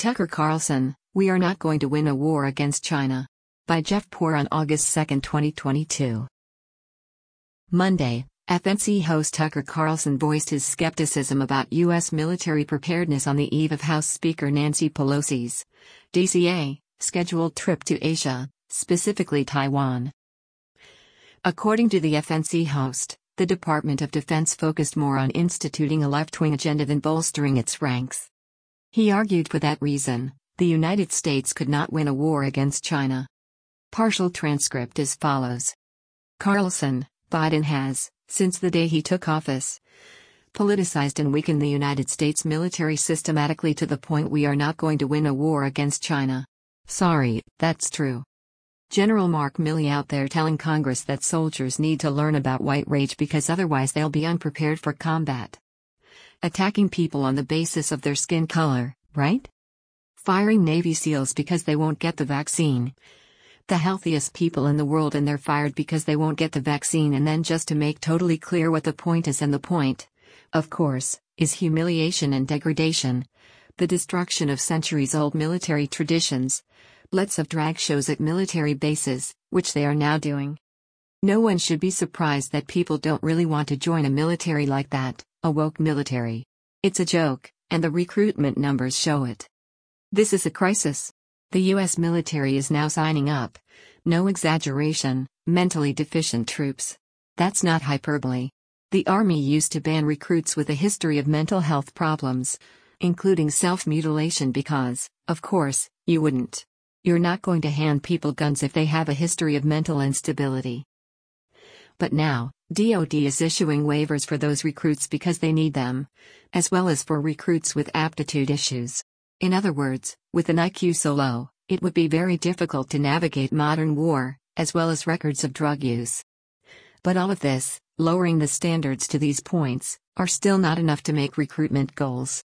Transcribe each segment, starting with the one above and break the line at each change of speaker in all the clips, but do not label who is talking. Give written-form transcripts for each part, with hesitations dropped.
Tucker Carlson, We Are Not Going to Win a War Against China. By Jeff Poor on August 2, 2022. Monday, FNC host Tucker Carlson voiced his skepticism about U.S. military preparedness on the eve of House Speaker Nancy Pelosi's DCA scheduled trip to Asia, specifically Taiwan. According to the FNC host, the Department of Defense focused more on instituting a left-wing agenda than bolstering its ranks. He argued for that reason, the United States could not win a war against China. Partial transcript as follows. Carlson, Biden has, since the day he took office, politicized and weakened the United States military systematically to the point we are not going to win a war against China. Sorry, that's true. General Mark Milley out there telling Congress that soldiers need to learn about white rage because otherwise they'll be unprepared for combat. Attacking people on the basis of their skin color, right? Firing Navy SEALs because they won't get the vaccine. The healthiest people in the world, and they're fired because they won't get the vaccine. And then, just to make totally clear what the point is, and the point, of course, is humiliation and degradation, the destruction of centuries-old military traditions, lots of drag shows at military bases, which they are now doing. No one should be surprised that people don't really want to join a military like that, a woke military. It's a joke, and the recruitment numbers show it. This is a crisis. The U.S. military is now signing up, no exaggeration, mentally deficient troops. That's not hyperbole. The Army used to ban recruits with a history of mental health problems, including self-mutilation because, of course, you wouldn't. You're not going to hand people guns if they have a history of mental instability. But now, DoD is issuing waivers for those recruits because they need them, as well as for recruits with aptitude issues. In other words, with an IQ so low, it would be very difficult to navigate modern war, as well as records of drug use. But all of this, lowering the standards to these points, are still not enough to make recruitment goals.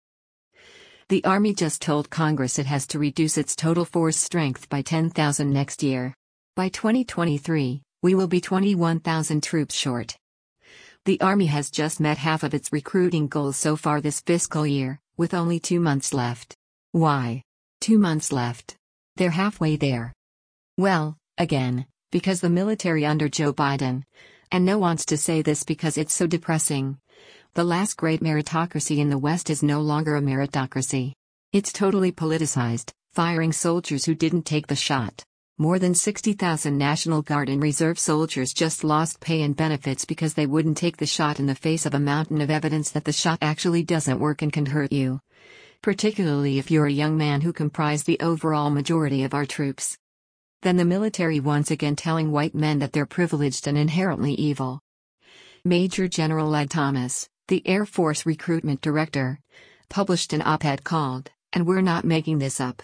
The Army just told Congress it has to reduce its total force strength by 10,000 next year. By 2023, we will be 21,000 troops short. The Army has just met half of its recruiting goals so far this fiscal year, with only 2 months left. Why? 2 months left. They're halfway there. Well, again, because the military under Joe Biden, and no one wants to say this because it's so depressing, the last great meritocracy in the West is no longer a meritocracy. It's totally politicized, firing soldiers who didn't take the shot. More than 60,000 National Guard and Reserve soldiers just lost pay and benefits because they wouldn't take the shot in the face of a mountain of evidence that the shot actually doesn't work and can hurt you. Particularly if you're a young man who comprise the overall majority of our troops. Then the military once again telling white men that they're privileged and inherently evil. Major General Ed Thomas, the Air Force recruitment director, published an op-ed called, "And We're Not Making This Up.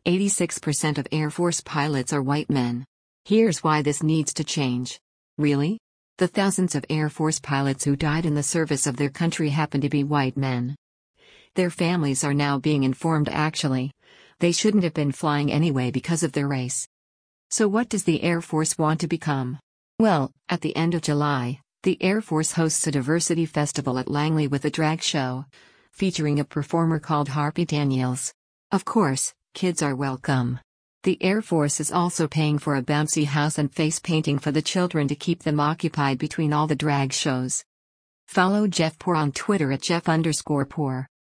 86% of Air Force pilots are white men. Here's why this needs to change." Really? The thousands of Air Force pilots who died in the service of their country happen to be white men. Their families are now being informed actually, they shouldn't have been flying anyway because of their race. So what does the Air Force want to become? Well, at the end of July, the Air Force hosts a diversity festival at Langley with a drag show, featuring a performer called Harpy Daniels. Of course, kids are welcome. The Air Force is also paying for a bouncy house and face painting for the children to keep them occupied between all the drag shows. Follow Jeff Poor on Twitter at Jeff_Poor.